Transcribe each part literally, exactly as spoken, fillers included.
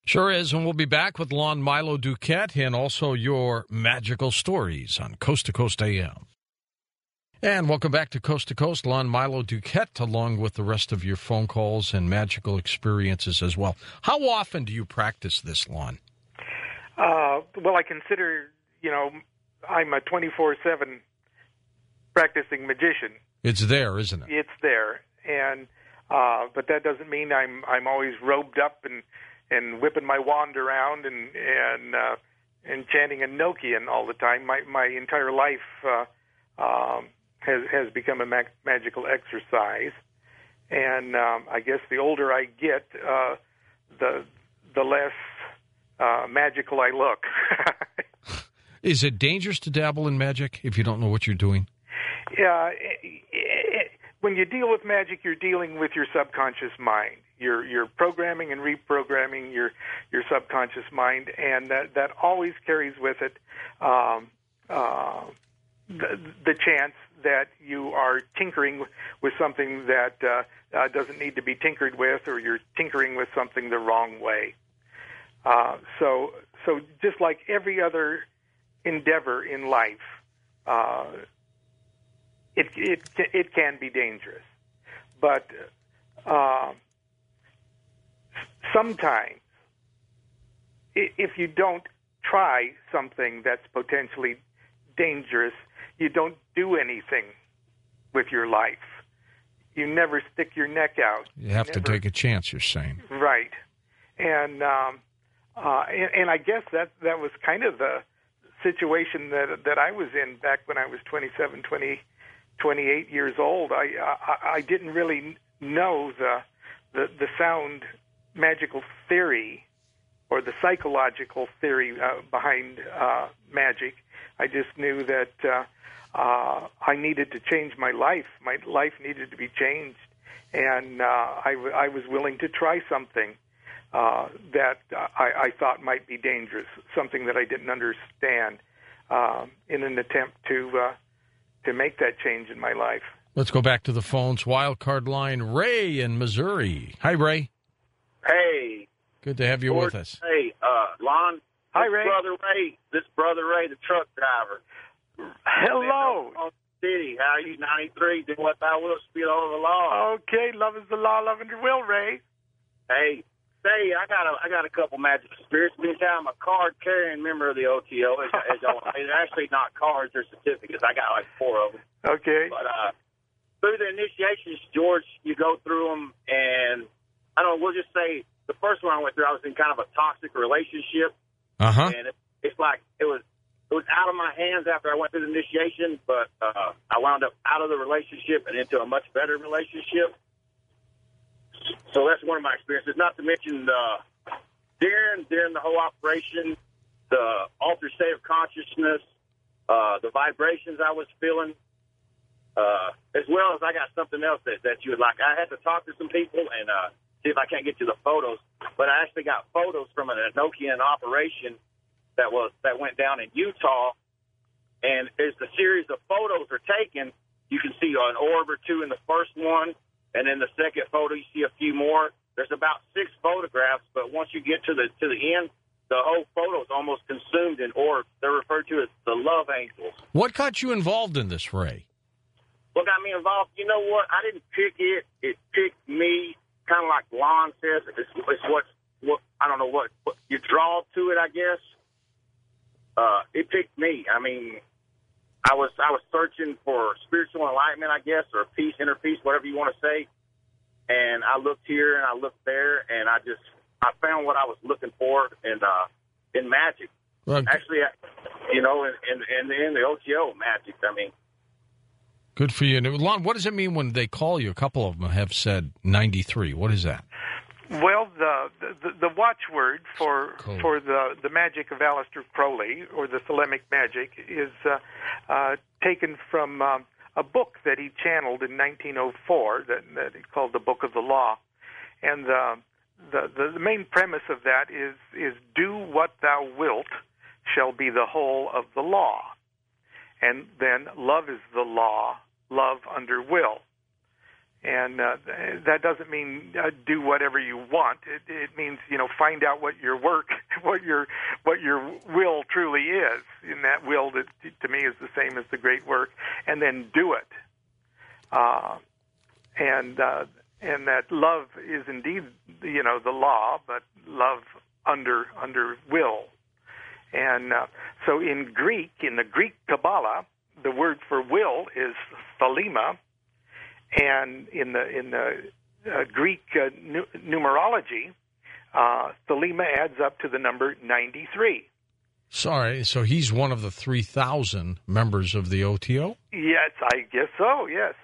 Sure is, and we'll be back with Lon Milo Duquette and also your magical stories on Coast to Coast A M. And welcome back to Coast to Coast. Lon Milo Duquette, along with the rest of your phone calls and magical experiences as well. How often do you practice this, Lon? Uh, well, I consider, you know, I'm a twenty-four seven practicing magician. It's there, isn't it? It's there, and uh, but that doesn't mean I'm I'm always robed up and, and whipping my wand around and and uh, and chanting a Nokian all the time. My my entire life uh, um, has has become a mag- magical exercise, and um, I guess the older I get, uh, the the less uh, magical I look. Is it dangerous to dabble in magic if you don't know what you're doing? Yeah, when you deal with magic, you're dealing with your subconscious mind. You're you're programming and reprogramming your your subconscious mind, and that that always carries with it um, uh, the, the chance that you are tinkering with something that uh, uh, doesn't need to be tinkered with, or you're tinkering with something the wrong way. Uh, so so just like every other endeavor in life, uh, it it it can be dangerous, but uh, sometimes if you don't try something that's potentially dangerous, you don't do anything with your life. You never stick your neck out. You have you to never, take a chance, you're saying. Right, and um, uh, and, and I guess that that was kind of the situation that that I was in back when I was twenty-seven, twenty, twenty-eight years old. I, I I didn't really know the the, the sound magical theory or the psychological theory uh, behind uh, magic. I just knew that uh, uh, I needed to change my life. My life needed to be changed, and uh, I, w- I was willing to try something Uh, that uh, I, I thought might be dangerous, something that I didn't understand, uh, in an attempt to uh, to make that change in my life. Let's go back to the phones. Wild card line, Ray in Missouri. Hi, Ray. Hey. Good to have you George, with us. Hey, uh, Lon. Hi, this Ray. Brother Ray. This Brother Ray, the truck driver. Hello. City, how are you? ninety-three. Do what thou wilt, speed over the law. Okay, love is the law, love under will, Ray. Hey. Say, I got a I got a couple magic spirits. Meantime, I'm a card carrying member of the O T O. As, as y'all, they're actually not cards; they're certificates. I got like four of them. Okay. But uh, through the initiations, George, you go through them, and I don't know. We'll just say the first one I went through, I was in kind of a toxic relationship, Uh huh. and it, it's like it was it was out of my hands after I went through the initiation. But uh, I wound up out of the relationship and into a much better relationship. So that's one of my experiences. Not to mention uh, during during the whole operation, the altered state of consciousness, uh, the vibrations I was feeling, uh, as well as I got something else that, that you would like. I had to talk to some people and uh, see if I can't get you the photos. But I actually got photos from an Enochian operation that was that went down in Utah. And as the series of photos are taken, you can see an orb or two in the first one. And then the second photo, you see a few more. There's about six photographs, but once you get to the to the end, the whole photo is almost consumed in orbs. They're referred to as the love angels. What got you involved in this, Ray? What got me involved? You know what? I didn't pick it. It picked me. Kind of like Lon says, it's, it's what what I don't know what, what you draw to it. I guess uh, it picked me. I mean. I was I was searching for spiritual enlightenment, I guess, or peace, inner peace, whatever you want to say. And I looked here and I looked there, and I just I found what I was looking for in uh, in magic. Well, Actually, you know, in in, in the O T O magic. I mean, good for you. And Lon, what does it mean when they call you? A couple of them have said ninety-three. What is that? Well, the the, the watchword for Cool. for the, the magic of Aleister Crowley, or the Thelemic magic, is uh, uh, taken from um, a book that he channeled in nineteen oh four that, that he called the Book of the Law. And uh, the, the the main premise of that is is do what thou wilt shall be the whole of the law. And then love is the law, love under will. And uh, that doesn't mean uh, do whatever you want. It, it means, you know, find out what your work, what your what your will truly is. And that will, that to me, is the same as the great work. And then do it. Uh, and uh, and that love is indeed, you know, the law, but love under under will. And uh, so in Greek, in the Greek Kabbalah, the word for will is thelema. And in the in the uh, Greek uh, nu- numerology, uh, thelema adds up to the number ninety-three. Sorry, so he's one of the three thousand members of the O T O? Yes, I guess so, yes.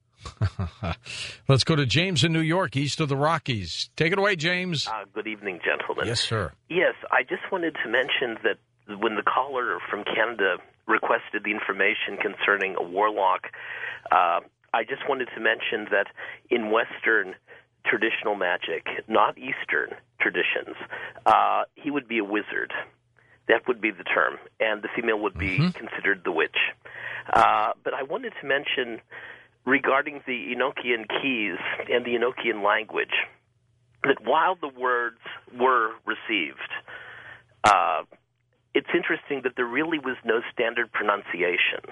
Let's go to James in New York, east of the Rockies. Take it away, James. Uh, good evening, gentlemen. Yes, sir. Yes, I just wanted to mention that when the caller from Canada requested the information concerning a warlock, uh, I just wanted to mention that in Western traditional magic, not Eastern traditions, uh, he would be a wizard. That would be the term, and the female would be mm-hmm. considered the witch. Uh, but I wanted to mention regarding the Enochian keys and the Enochian language that while the words were received, uh, it's interesting that there really was no standard pronunciation.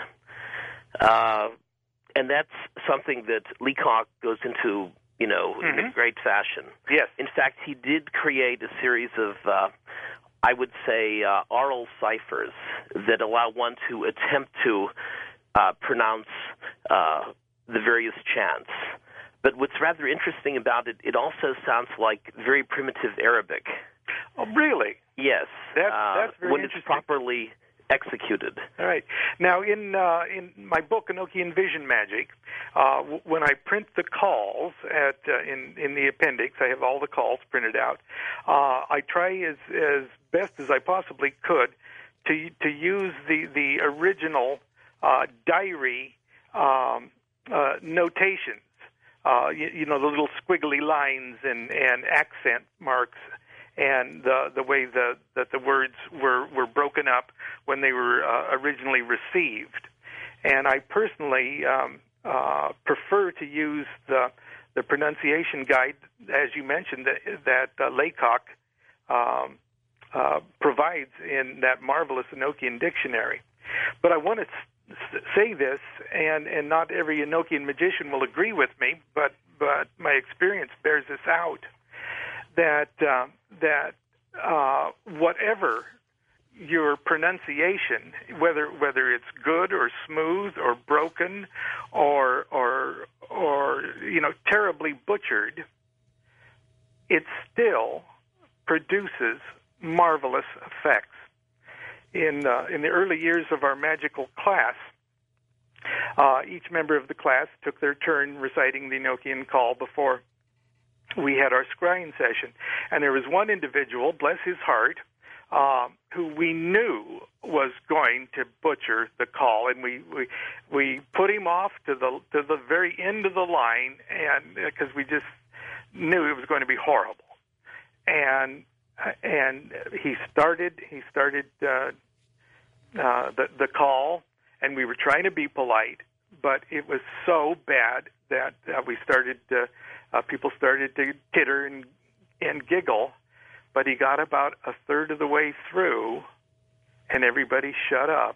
Uh, and that's something that Leacock goes into, you know, mm-hmm. in great fashion. Yes. In fact, he did create a series of, uh, I would say, uh, oral ciphers that allow one to attempt to uh, pronounce uh, the various chants. But what's rather interesting about it, it also sounds like very primitive Arabic. Oh, really? Yes. That, uh, that's very when interesting. It's properly executed. All right. Now, in uh, in my book, Enochian Vision Magic, uh, w- when I print the calls at uh, in in the appendix, I have all the calls printed out. Uh, I try as as best as I possibly could to to use the the original uh, diary um, uh, notations. Uh, you, you know, the little squiggly lines and, and accent marks, and the the way the, that the words were, were broken up when they were uh, originally received. And I personally um, uh, prefer to use the the pronunciation guide, as you mentioned, that, that uh, Laycock um, uh, provides in that marvelous Enochian dictionary. But I want to s- say this, and, and not every Enochian magician will agree with me, but, but my experience bears this out, that uh, that uh, whatever your pronunciation, whether whether it's good or smooth or broken or or or you know terribly butchered, it still produces marvelous effects. In uh, in the early years of our magical class, uh, each member of the class took their turn reciting the Enochian call before we had our scrying session. And there was one individual, bless his heart, uh, who we knew was going to butcher the call, and we, we we put him off to the to the very end of the line, and because we just knew it was going to be horrible. And and he started he started uh, uh, the the call, and we were trying to be polite, but it was so bad that uh, we started. Uh, Uh, people started to titter and, and giggle, but he got about a third of the way through, and everybody shut up,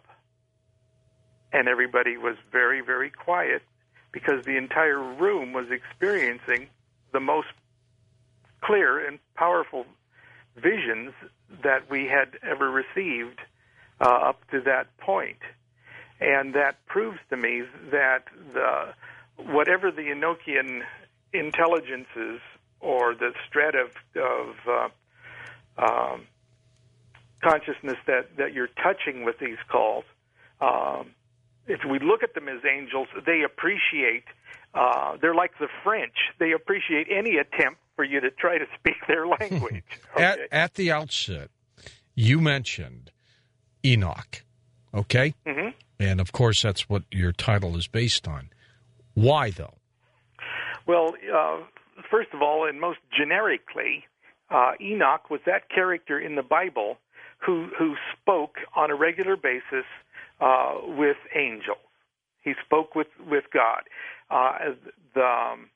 and everybody was very, very quiet because the entire room was experiencing the most clear and powerful visions that we had ever received uh, up to that point. And that proves to me that the whatever the Enochian intelligences or the strata of, of uh, um, consciousness that, that you're touching with these calls, um, if we look at them as angels, they appreciate, uh, they're like the French. They appreciate any attempt for you to try to speak their language. Okay? At, at the outset, you mentioned Enoch, okay? Mm-hmm. And, of course, that's what your title is based on. Why, though? Well, uh, first of all, and most generically, uh, Enoch was that character in the Bible who who spoke on a regular basis uh, with angels. He spoke with with God. Uh, the um,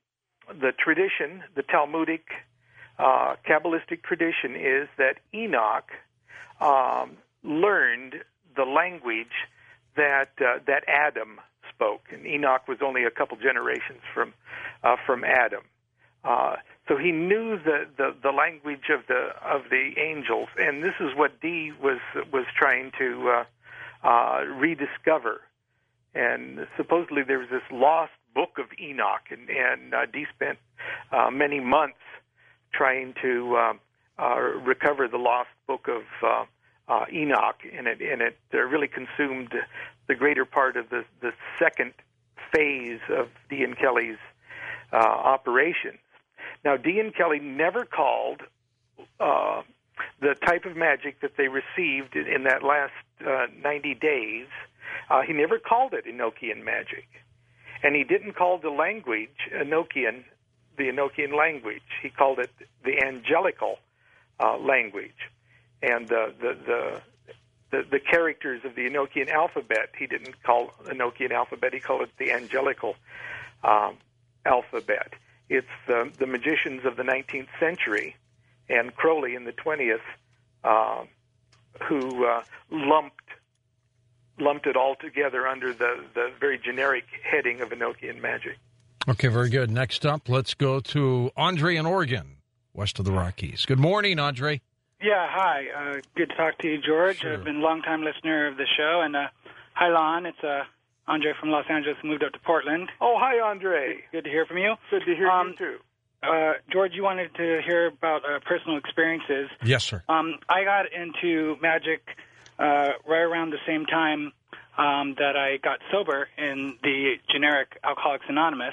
the tradition, the Talmudic uh, Kabbalistic tradition, is that Enoch um, learned the language that uh, that Adam spoke, and Enoch was only a couple generations from uh, from Adam. Uh, so he knew the, the, the language of the of the angels, and this is what Dee was was trying to uh, uh, rediscover. And supposedly there was this lost book of Enoch, and, and uh, Dee spent uh, many months trying to uh, uh, recover the lost book of uh, uh, Enoch, and it and it uh, really consumed the greater part of the the second phase of Dee and Kelly's uh, operations. Now, Dee and Kelly never called uh, the type of magic that they received in, in that last uh, ninety days. Uh, he never called it Enochian magic, and he didn't call the language Enochian, the Enochian language. He called it the angelical uh, language, and the the, the the the characters of the Enochian alphabet. He didn't call Enochian alphabet. He called it the angelical um, alphabet. It's the, the magicians of the nineteenth century and Crowley in the twentieth uh, who uh, lumped lumped it all together under the, the very generic heading of Enochian magic. Okay, very good. Next up, let's go to Andre in Oregon, west of the Rockies. Good morning, Andre. Yeah, hi. Uh, good to talk to you, George. Sure. I've been a long-time listener of the show. And uh, hi, Lon. It's uh, Andre from Los Angeles, moved up to Portland. Oh, hi, Andre. Good to hear from you. Good to hear um, you, too. Uh, George, you wanted to hear about uh, personal experiences. Yes, sir. Um, I got into magic uh, right around the same time um, that I got sober in the generic Alcoholics Anonymous.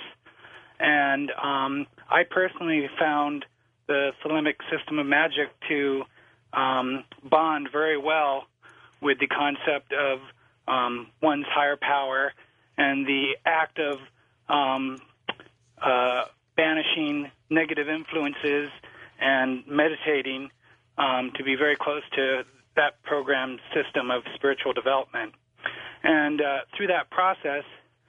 And um, I personally found the Thelemic system of magic to um, bond very well with the concept of um, one's higher power and the act of um, uh, banishing negative influences and meditating um, to be very close to that programmed system of spiritual development. And uh, through that process,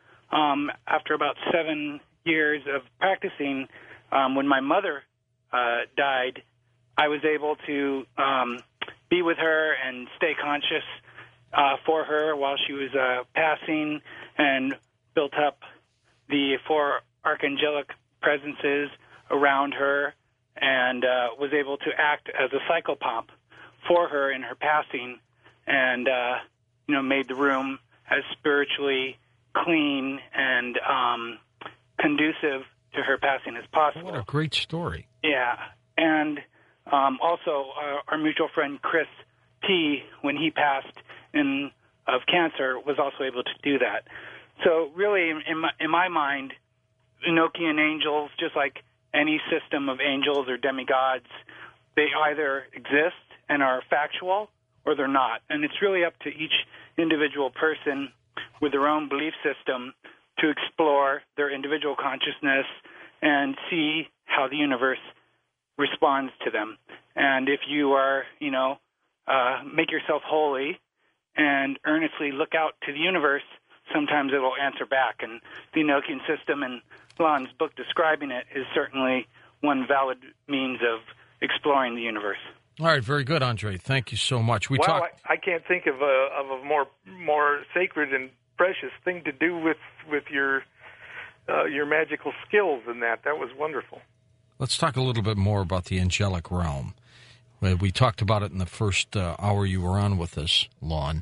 um, after about seven years of practicing, um, when my mother uh, died, I was able to um, be with her and stay conscious uh, for her while she was uh, passing, and built up the four archangelic presences around her, and uh, was able to act as a psychopomp for her in her passing, and uh, you know, made the room as spiritually clean and um, conducive to her passing as possible. What a great story. Yeah. And um, also uh, our mutual friend Chris T., when he passed in of cancer, was also able to do that. So really, in my, in my mind, Enochian angels, just like any system of angels or demigods, they either exist and are factual or they're not. And it's really up to each individual person with their own belief system to explore their individual consciousness and see how the universe responds to them. And if you are, you know, uh, make yourself holy and earnestly look out to the universe, sometimes it will answer back. And the Enochian system, and Lon's book describing it, is certainly one valid means of exploring the universe. All right, very good, Andre. Thank you so much. We well, talked. I, I can't think of a of a more more sacred and precious thing to do with with your uh, your magical skills than that. That was wonderful. Let's talk a little bit more about the angelic realm. We talked about it in the first uh, hour you were on with us, Lon.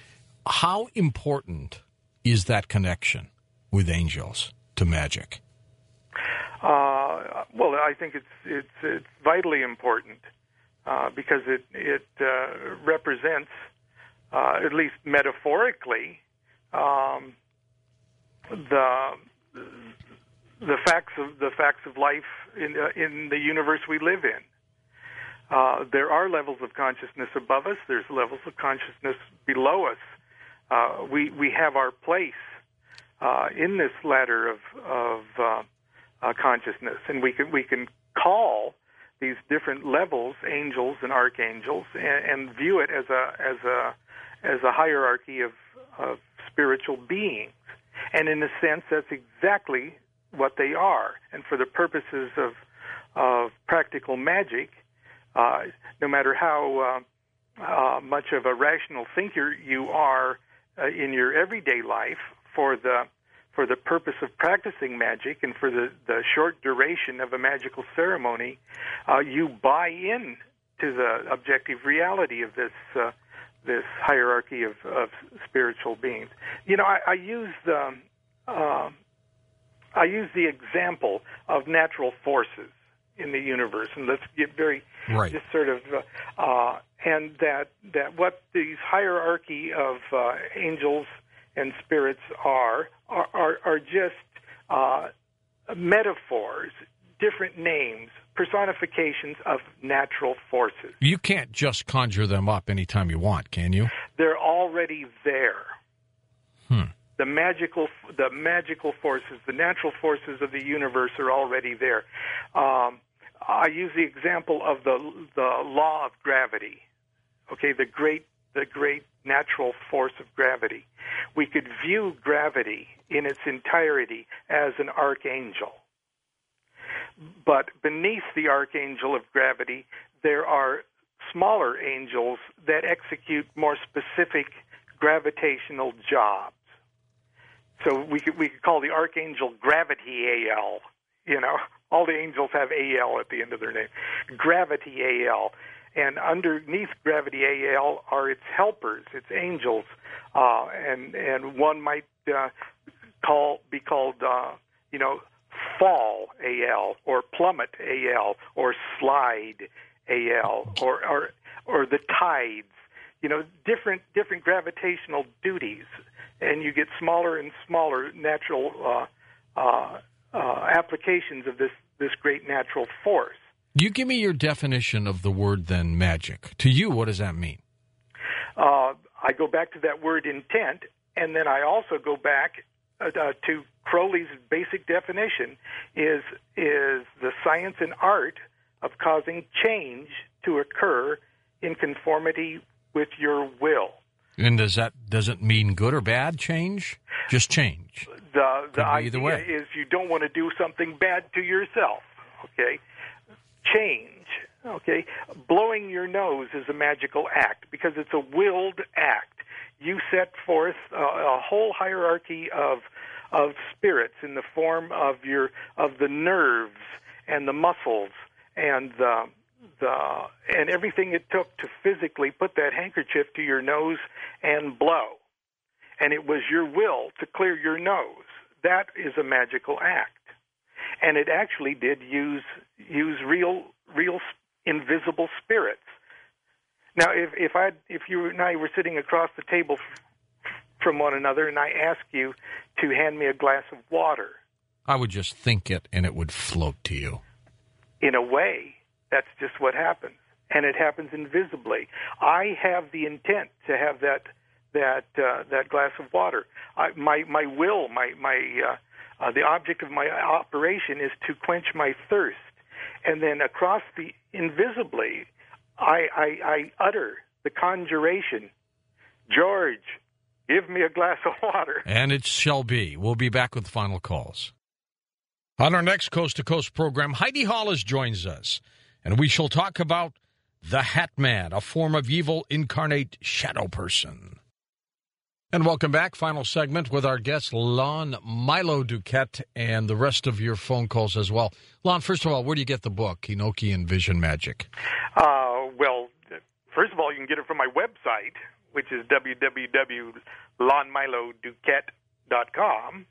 How important is that connection with angels to magic? Uh, well, I think it's it's it's vitally important uh, because it it uh, represents, uh, at least metaphorically, um, the the facts of the facts of life in uh, in the universe we live in. Uh, there are levels of consciousness above us. There's levels of consciousness below us. Uh, we we have our place uh, in this ladder of of uh, uh, consciousness, and we can we can call these different levels angels and archangels, and, and view it as a as a as a hierarchy of, of spiritual beings. And in a sense, that's exactly what they are. And for the purposes of of practical magic, uh, no matter how uh, uh, much of a rational thinker you are uh, in your everyday life, for the for the purpose of practicing magic and for the, the short duration of a magical ceremony, uh, you buy in to the objective reality of this uh, this hierarchy of, of spiritual beings. You know, I, I use the uh, I use the example of natural forces in the universe, and let's get very right. just sort of uh, uh, and that that what these hierarchy of uh, angels and spirits are are are, are just uh, metaphors, different names, personifications of natural forces. You can't just conjure them up anytime you want, can you? They're already there. Hmm. The magical, the magical forces, the natural forces of the universe are already there. Um, I use the example of the the law of gravity. Okay, the great the great natural force of gravity. We could view gravity in its entirety as an archangel. But beneath the archangel of gravity, there are smaller angels that execute more specific gravitational jobs. So we could we could call the archangel Gravity A L. You know, all the angels have A L at the end of their name. Gravity A L. And underneath Gravity A L are its helpers, its angels, uh, and and one might uh, call be called uh, you know Fall A L or Plummet A L or Slide A L or or or the tides. You know, different different gravitational duties, and you get smaller and smaller natural uh, uh, uh, applications of this this great natural force. You give me your definition of the word, then, magic. To you, what does that mean? Uh, I go back to that word intent, and then I also go back uh, uh, to Crowley's basic definition is is the science and art of causing change to occur in conformity with your will. And does that does it mean good or bad change? Just change. The the either idea way. is you don't want to do something bad to yourself. Okay, change. Okay, blowing your nose is a magical act because it's a willed act. You set forth a, a whole hierarchy of of spirits in the form of your of the nerves and the muscles and the the and everything it took to physically put that handkerchief to your nose and blow. And it was your will to clear your nose. That is a magical act. And it actually did use use real real invisible spirits. Now, if if I if you and I were sitting across the table f- from one another, and I asked you to hand me a glass of water, I would just think it, and it would float to you. In a way, that's just what happens, and it happens invisibly. I have the intent to have that that uh, that glass of water. I, my my will, my my uh, uh, the object of my operation is to quench my thirst, and then across the invisibly, I, I, I utter the conjuration, George, give me a glass of water. And it shall be. We'll be back with final calls. On our next Coast to Coast program, Heidi Hollis joins us, and we shall talk about the Hat Man, a form of evil incarnate shadow person. And welcome back. Final segment with our guest, Lon Milo Duquette, and the rest of your phone calls as well. Lon, first of all, where do you get the book, Enochian Vision Magic? Uh, well, first of all, you can get it from my website, which is w w w dot lon milo duquette dot com.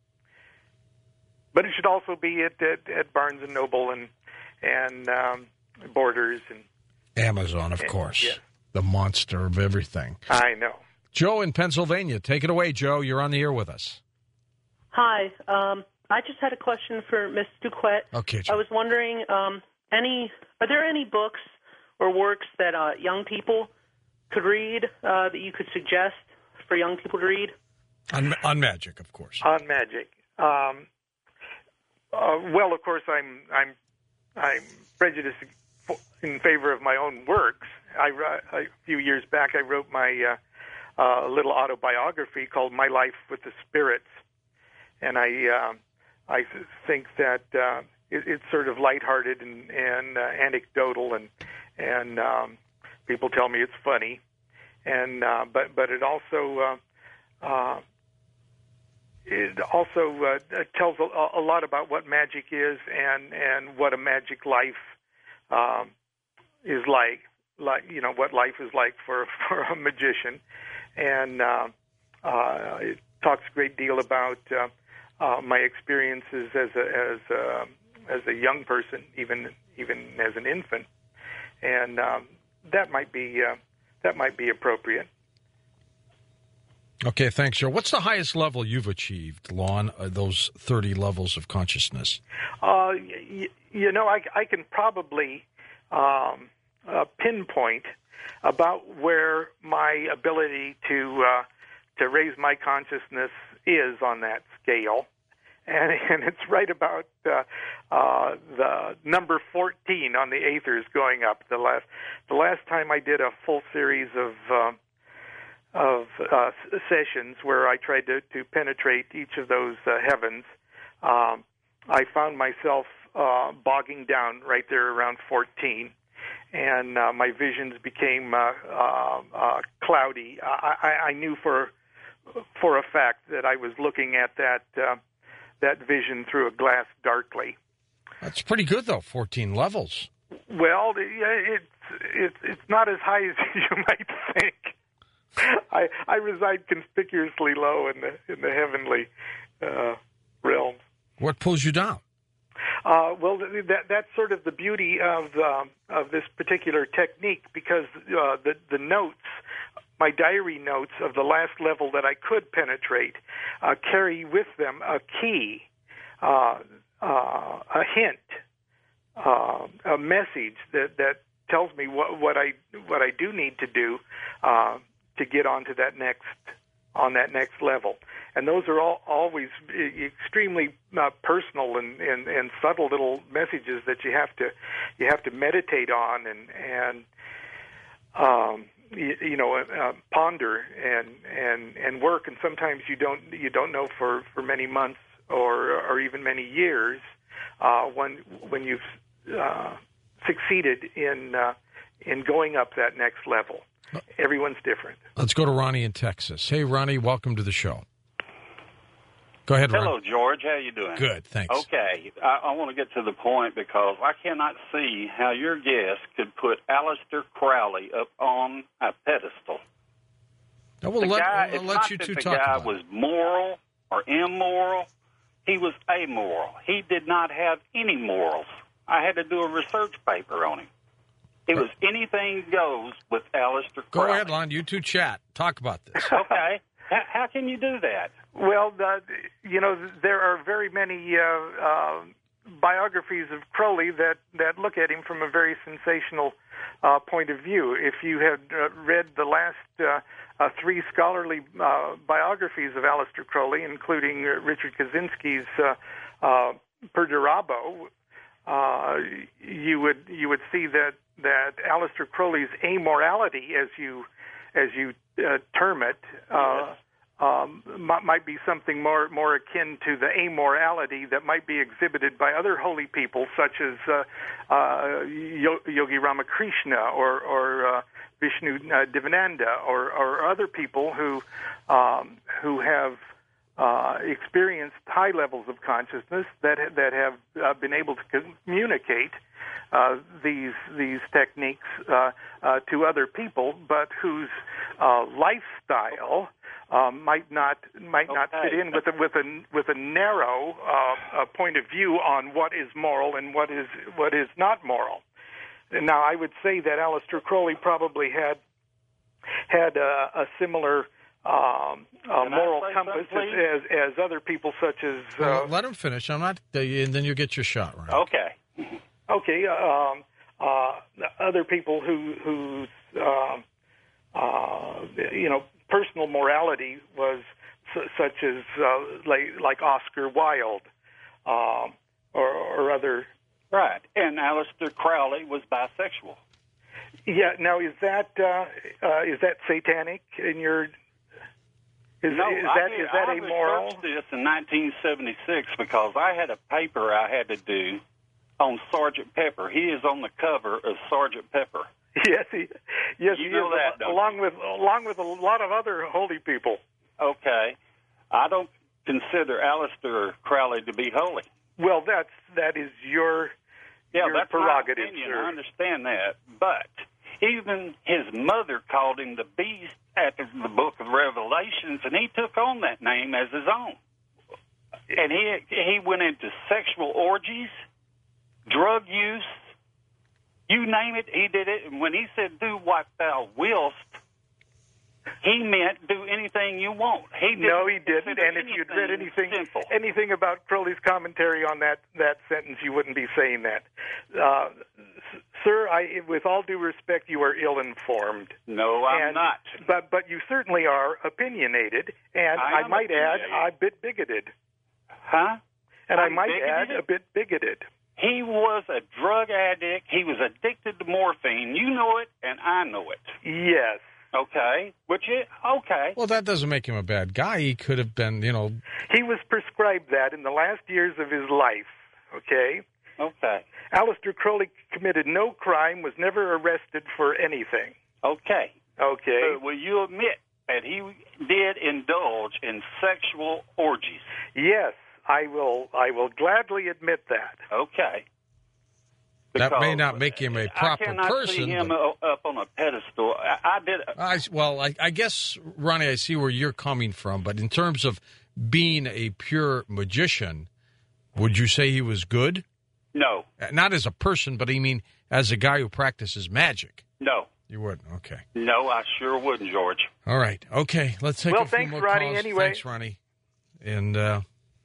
But it should also be at, at, at Barnes and Noble and and um, Borders and Amazon, of and, course. Yes. The monster of everything. I know. Joe in Pennsylvania. Take it away, Joe. You're on the air with us. Hi. Um, I just had a question for Miss Duquette. Okay, Joe. I was wondering, um, any are there any books or works that uh, young people could read uh, that you could suggest for young people to read? On, on magic, of course. On magic. Um, uh, well, of course, I'm I'm I'm prejudiced in favor of my own works. I, a few years back, I wrote my uh, uh, little autobiography called My Life with the Spirits, and I uh, I think that uh, it, it's sort of lighthearted and, and uh, anecdotal, and and um, people tell me it's funny, and uh, but but it also uh, uh, it also uh, tells a, a lot about what magic is and and what a magic life um, is like. Like you know what life is like for for a magician, and uh, uh, it talks a great deal about uh, uh, my experiences as a as a, as a young person, even even as an infant, and um, that might be uh, that might be appropriate. Okay, thanks, Joe. What's the highest level you've achieved, Lon? Uh, those thirty levels of consciousness. Uh, y- you know, I, I can probably. Um, Uh, pinpoint about where my ability to uh, to raise my consciousness is on that scale, and and it's right about uh, uh, the number fourteen on the Aethers going up. The last the last time I did a full series of uh, of uh, sessions where I tried to, to penetrate each of those uh, heavens, um, I found myself uh, bogging down right there around fourteen. And uh, my visions became uh, uh, uh, cloudy. I, I, I knew for for a fact that I was looking at that uh, that vision through a glass darkly. That's pretty good, though. Fourteen levels. Well, it's it's it's not as high as you might think. I I reside conspicuously low in the in the heavenly uh, realm. What pulls you down? Uh, well, that, that's sort of the beauty of um, of this particular technique, because uh, the the notes, my diary notes of the last level that I could penetrate, uh, carry with them a key, uh, uh, a hint, uh, a message that, that tells me what, what I what I do need to do uh, to get onto that next on that next level. And those are all always extremely uh, personal and, and, and subtle little messages that you have to you have to meditate on and and um, you, you know uh, ponder and, and and work. And sometimes you don't you don't know for, for many months or or even many years uh, when when you've uh, succeeded in uh, in going up that next level. Everyone's different. Let's go to Ronnie in Texas. Hey, Ronnie, welcome to the show. Go ahead, Ron. Hello, George. How you doing? Good, thanks. Okay. I, I want to get to the point because I cannot see how your guest could put Aleister Crowley up on a pedestal. No, we'll the let, guy, we'll it's let not you that two the talk guy about was it. moral or immoral. He was amoral. He did not have any morals. I had to do a research paper on him. It was anything goes with Aleister Crowley. Go ahead, Lon. You two chat. Talk about this. Okay. How, how can you do that? Well, uh, you know, there are very many uh, uh, biographies of Crowley that, that look at him from a very sensational uh, point of view. If you had uh, read the last uh, uh, three scholarly uh, biographies of Aleister Crowley, including uh, Richard Kaczynski's uh, uh, Perdurabo, uh, you would you would see that that Aleister Crowley's amorality, as you as you uh, term it, uh, yes. um, m- might be something more more akin to the amorality that might be exhibited by other holy people, such as uh, uh, Yogi Ramakrishna or or uh, Vishnu uh, Divananda, or, or other people who um, who have uh, experienced high levels of consciousness that that have uh, been able to communicate Uh, these these techniques uh, uh, to other people, but whose uh, lifestyle uh, might not might okay. not fit in with a, with a with a narrow uh, a point of view on what is moral and what is what is not moral. Now, I would say that Aleister Crowley probably had had a, a similar um, uh, moral compass as, as as other people, such as uh, well, let him finish. I'm not, uh, and then you get your shot, right? Okay. Okay, um, uh, other people who whose uh, uh, you know personal morality was su- such as uh, like like Oscar Wilde um, or, or other. Right, and Aleister Crowley was bisexual. Yeah. Now, is that uh, uh, is that satanic in your Is, no, is I that did, is that I amoral? researched this in nineteen seventy-six because I had a paper I had to do on Sergeant Pepper. He is on the cover of Sergeant Pepper. Yes, he, yes, You he know is, that, don't along you? with along with a lot of other holy people. Okay. I don't consider Aleister Crowley to be holy. Well, that's that is your Yeah, your that's prerogative, my opinion. sir. I understand that. But even his mother called him the beast after the book of Revelations, and he took on that name as his own. And he he went into sexual orgies, drug use, you name it, he did it. And when he said, do what thou willst, he meant do anything you want. He didn't No, he didn't. consider And if you'd read anything sinful. anything about Crowley's commentary on that, that sentence, you wouldn't be saying that. Uh, s- sir, I, with all due respect, you are ill-informed. No, I'm and, not. But but you certainly are opinionated, and I I, am might add, opinionated. a bit bigoted. Huh? And i I'm might bigoted? add, a bit bigoted. He was a drug addict. He was addicted to morphine. You know it, and I know it. Yes. Okay? Which is, okay. Well, that doesn't make him a bad guy. He could have been, you know. He was prescribed that in the last years of his life, okay? Okay. Aleister Crowley committed no crime, was never arrested for anything, Okay. okay? So will you admit that he did indulge in sexual orgies? Yes, I will I will gladly admit that. Okay. That may Because not make him a proper I cannot person, see him but- o- up on a pedestal. I, I did. I, well, I, I guess, Ronnie, I see where you're coming from, but in terms of being a pure magician, would you say he was good? No. Not as a person, but I mean as a guy who practices magic. No. You wouldn't. Okay. No, I sure wouldn't, George. All right. Okay. Let's take Well, a few thanks, more Ronnie, calls. anyway. Thanks, Ronnie. And uh,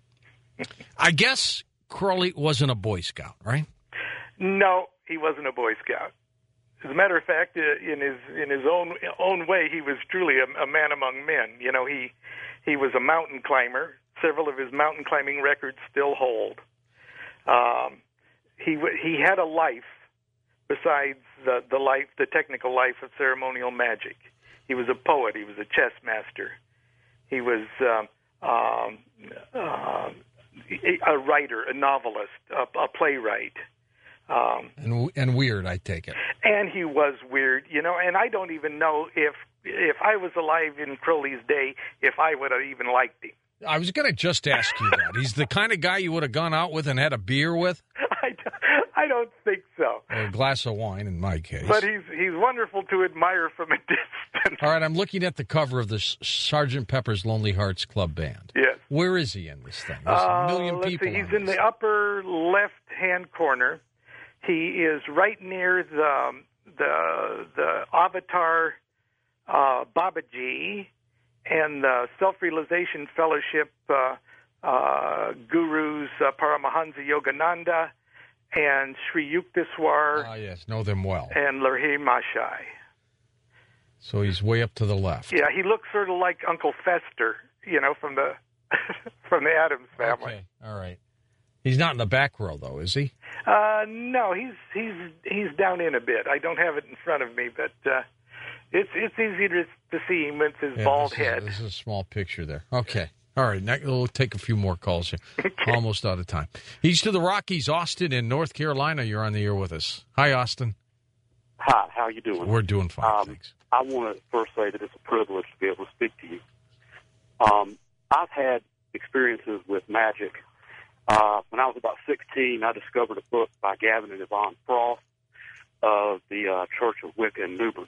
I guess Crowley wasn't a Boy Scout, right? No, he wasn't a Boy Scout. As a matter of fact, uh, in his in his own own way, he was truly a, a man among men. You know, he he was a mountain climber. Several of his mountain climbing records still hold. Um, he w- he had a life besides the the life, the technical life of ceremonial magic. He was a poet. He was a chess master. He was um, um, uh, a writer, a novelist, a, a playwright. Um, And and weird, I take it. and he was weird, you know, and I don't even know if if I was alive in Crowley's day, if I would have even liked him. I was going to just ask you that. He's the kind of guy you would have gone out with and had a beer with, I, don't- I don't think so. or a glass of wine in my case. But he's he's wonderful to admire from a distance. All right, I'm looking at the cover of the Sergeant Pepper's Lonely Hearts Club Band. Yes. Where is he in this thing? There's Uh, a million let's people. see. He's on in this. the upper left-hand corner. He is right near the the the Avatar uh, Babaji and the Self-Realization Fellowship uh, uh, gurus uh, Paramahansa Yogananda and Sri Yukteswar Ah, yes, know them well. and Larhi Mashai. So he's way up to the left. Yeah, he looks sort of like Uncle Fester, you know, from the from the Addams Family. Okay, all right. He's not in the back row, though, is he? Uh, no, he's he's he's down in a bit. I don't have it in front of me, but uh, it's it's easy to to see him with his Yeah, bald this head. Is, this is a small picture there. Okay. All right. Now, we'll take a few more calls here. Almost out of time. East of the Rockies, Austin in North Carolina. You're on the air with us. Hi, Austin. Hi, how you doing? We're doing fine, Um, thanks. I want to first say that it's a privilege to be able to speak to you. Um, I've had experiences with magic. Uh, when I was about sixteen, I discovered a book by Gavin and Yvonne Frost of the uh, Church of Wicca in New Bern.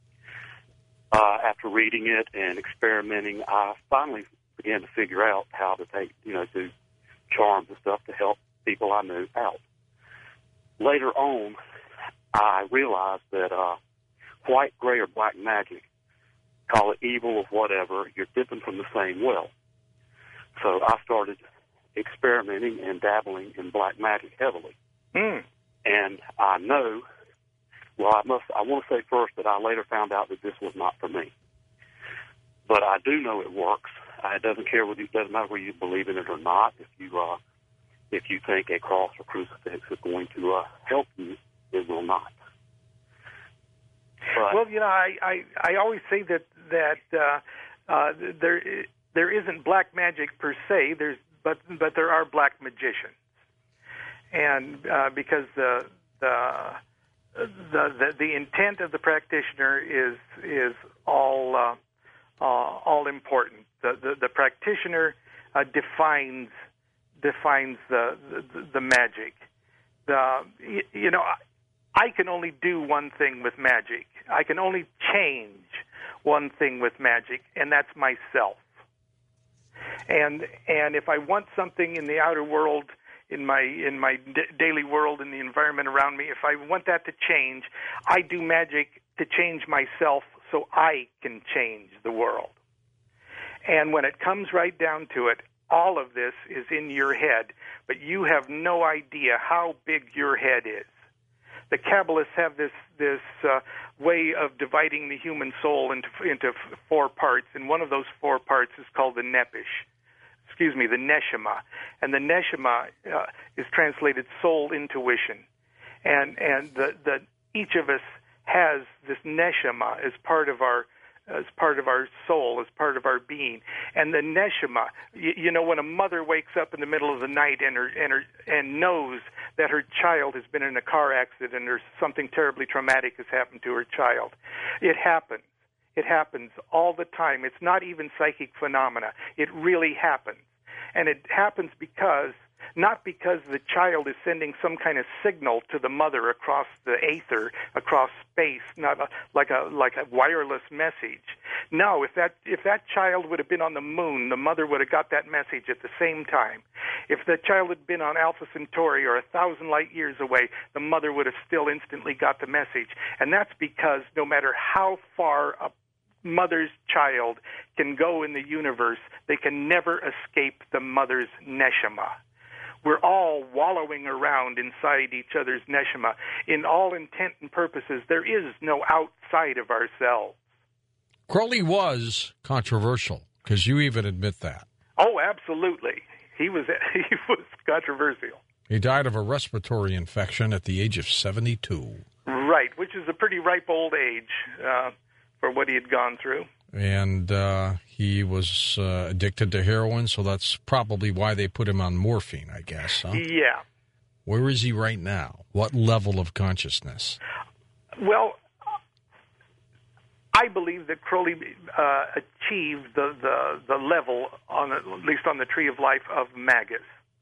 Uh, after reading it and experimenting, I finally began to figure out how to take, you know, do charms and stuff to help people I knew out. Later on, I realized that uh, white, gray, or black magic, call it evil or whatever, you're dipping from the same well. So I started experimenting and dabbling in black magic heavily. Mm. And I know, well, I must, I want to say first that I later found out that this was not for me. But I do know it works. Uh, it doesn't care whether, it doesn't matter whether you believe in it or not. If you, uh, if you think a cross or crucifix is going to uh, help you, it will not. But, Well, you know, I, I, I always say that that uh, uh, there there isn't black magic per se. There's but but there are black magicians, and uh, because the the The, the the intent of the practitioner is is all uh, uh, all important. The the, the practitioner uh, defines defines the, the the magic. The you, you know I can only do one thing with magic. I can only change one thing with magic, and that's myself. And and if I want something in the outer world, in my in my d- daily world, in the environment around me, if I want that to change, I do magic to change myself so I can change the world. And when it comes right down to it, all of this is in your head, but you have no idea how big your head is. The Kabbalists have this this uh, way of dividing the human soul into into four parts, and one of those four parts is called the Nephesh. Excuse me, the Neshama, and the Neshama uh, is translated soul intuition, and and the, the each of us has this Neshama as part of our as part of our soul, as part of our being, and the Neshama. You, you know, when a mother wakes up in the middle of the night and her and her and knows that her child has been in a car accident or something terribly traumatic has happened to her child, it happens. It happens all the time. It's not even psychic phenomena. It really happens. And it happens because, not because the child is sending some kind of signal to the mother across the aether, across space, not a, like a like a wireless message. No, if that if that child would have been on the moon, the mother would have got that message at the same time. If the child had been on Alpha Centauri or a thousand light years away, the mother would have still instantly got the message. And that's because no matter how far a mother's child can go in the universe, they can never escape the mother's neshama. We're all wallowing around inside each other's neshama. In all intent and purposes, there is no outside of ourselves. Crowley was controversial, because you even admit that. Oh, absolutely. He was he was controversial. He died of a respiratory infection at the age of seventy-two. Right, which is a pretty ripe old age uh, for what he had gone through. And uh, he was uh, addicted to heroin, so that's probably why they put him on morphine, I guess. Huh? Yeah. Where is he right now? What level of consciousness? Well, I believe that Crowley uh, achieved the, the, the level, on at least on the Tree of Life, of Magus.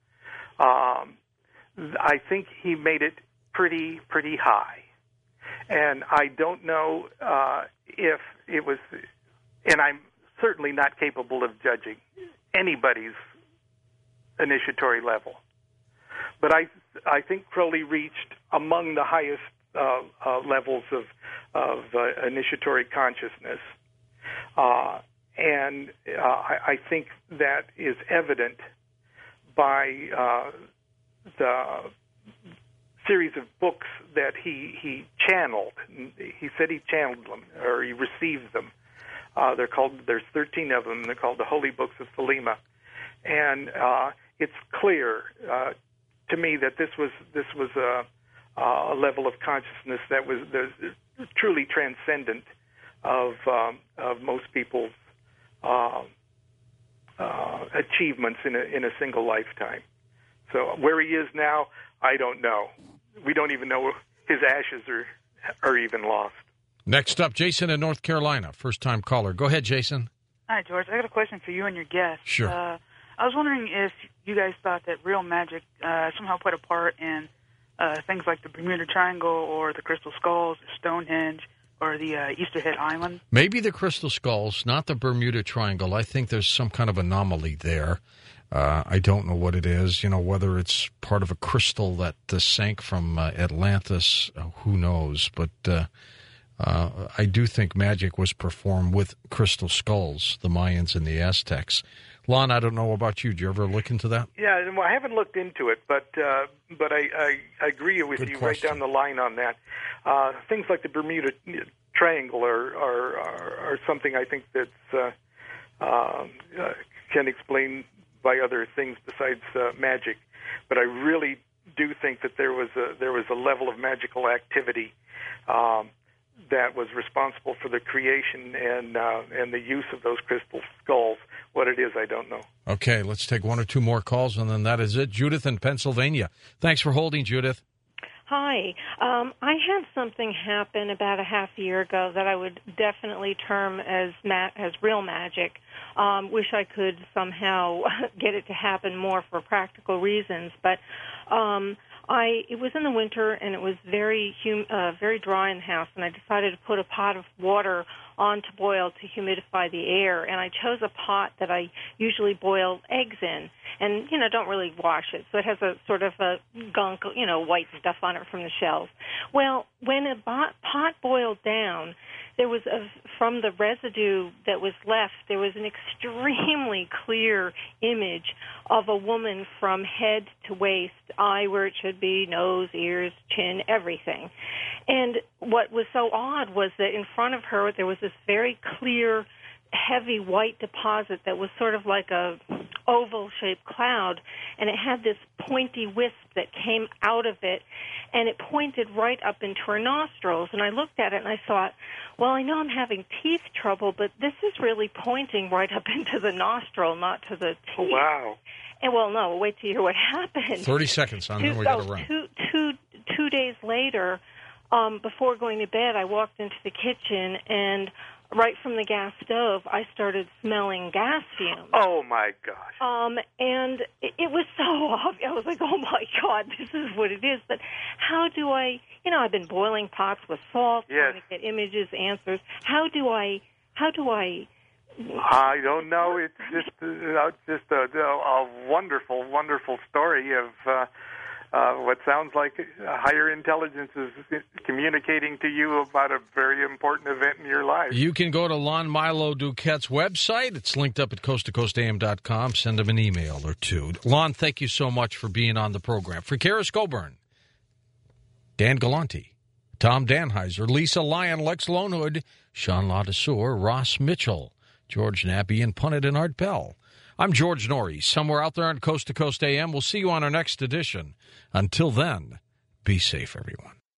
Um, I think he made it pretty, pretty high. And I don't know uh, if it was, and I'm certainly not capable of judging anybody's initiatory level. But I I think Crowley reached among the highest uh, uh, levels of, of uh, initiatory consciousness. Uh, and uh, I, I think that is evident by uh, the series of books that he, he channeled. He said he channeled them, or he received them. Uh, they're called, there's thirteen of them. They're called the Holy Books of Thelema. And uh, it's clear uh, to me that this was this was a, a level of consciousness that was truly transcendent of um, of most people's uh, uh, achievements in a, in a single lifetime. So where he is now, I don't know. We don't even know his ashes are are even lost. Next up, Jason in North Carolina, first-time caller. Go ahead, Jason. Hi, George. I got a question for you and your guest. Sure. Uh, I was wondering if you guys thought that real magic uh, somehow played a part in uh, things like the Bermuda Triangle or the Crystal Skulls, or Stonehenge, or the uh, Easter Head Island. Maybe the Crystal Skulls, not the Bermuda Triangle. I think there's some kind of anomaly there. Uh, I don't know what it is, you know, whether it's part of a crystal that uh, sank from uh, Atlantis, uh, who knows. But uh, uh, I do think magic was performed with crystal skulls, the Mayans and the Aztecs. Lon, I don't know about you. Did you ever look into that? Yeah, well, I haven't looked into it, but uh, but I, I, I agree with Good you question. right down the line on that. Uh, things like the Bermuda Triangle are are, are, are something I think that uh, uh, can explain by other things besides uh, magic, but I really do think that there was a there was a level of magical activity um, that was was responsible for the creation and uh, and the use of those crystal skulls. What it is, I don't know. Okay, let's take one or two more calls, and then that is it. Judith in Pennsylvania. Thanks for holding, Judith. Hi. Um, I had something happen about a half year ago that I would definitely term as ma- as real magic. Um, wish I could somehow get it to happen more for practical reasons, but um, I it was in the winter and it was very hum- uh, very dry in the house, and I decided to put a pot of water on to boil to humidify the air, and I chose a pot that I usually boil eggs in, and, you know, don't really wash it, so it has a sort of a gunk, you know, white stuff on it from the shells. Well, when a pot boiled down, there was, a, from the residue that was left, there was an extremely clear image of a woman from head to waist, eye where it should be, nose, ears, chin, everything. And what was so odd was that in front of her there was this very clear, heavy white deposit that was sort of like a oval-shaped cloud, and it had this pointy wisp that came out of it, and it pointed right up into her nostrils. And I looked at it and I thought, well, I know I'm having teeth trouble, but this is really pointing right up into the nostril, not to the teeth. Oh, wow. And, well, no, wait to hear what happened. thirty seconds on, then we got to run. Two, two, two days later, um, before going to bed, I walked into the kitchen, and right from the gas stove, I started smelling gas fumes. Oh, my gosh. Um, and it, it was so obvious. I was like, oh, my God, this is what it is. But how do I, you know, I've been boiling pots with salt, yes. trying to get images, answers. How do I, how do I... I don't know. It's just, uh, just a, a wonderful, wonderful story of... Uh, Uh, what sounds like higher intelligence is communicating to you about a very important event in your life. You can go to Lon Milo Duquette's website. It's linked up at coast to coast a m dot com. Send him an email or two. Lon, thank you so much for being on the program. For Kara Scoburn, Dan Galante, Tom Danheiser, Lisa Lyon, Lex Lonehood, Sean Ladesseur, Ross Mitchell, George Nappy, and Punnett and Art Bell. I'm George Norrie, somewhere out there on Coast to Coast A M. We'll see you on our next edition. Until then, be safe, everyone.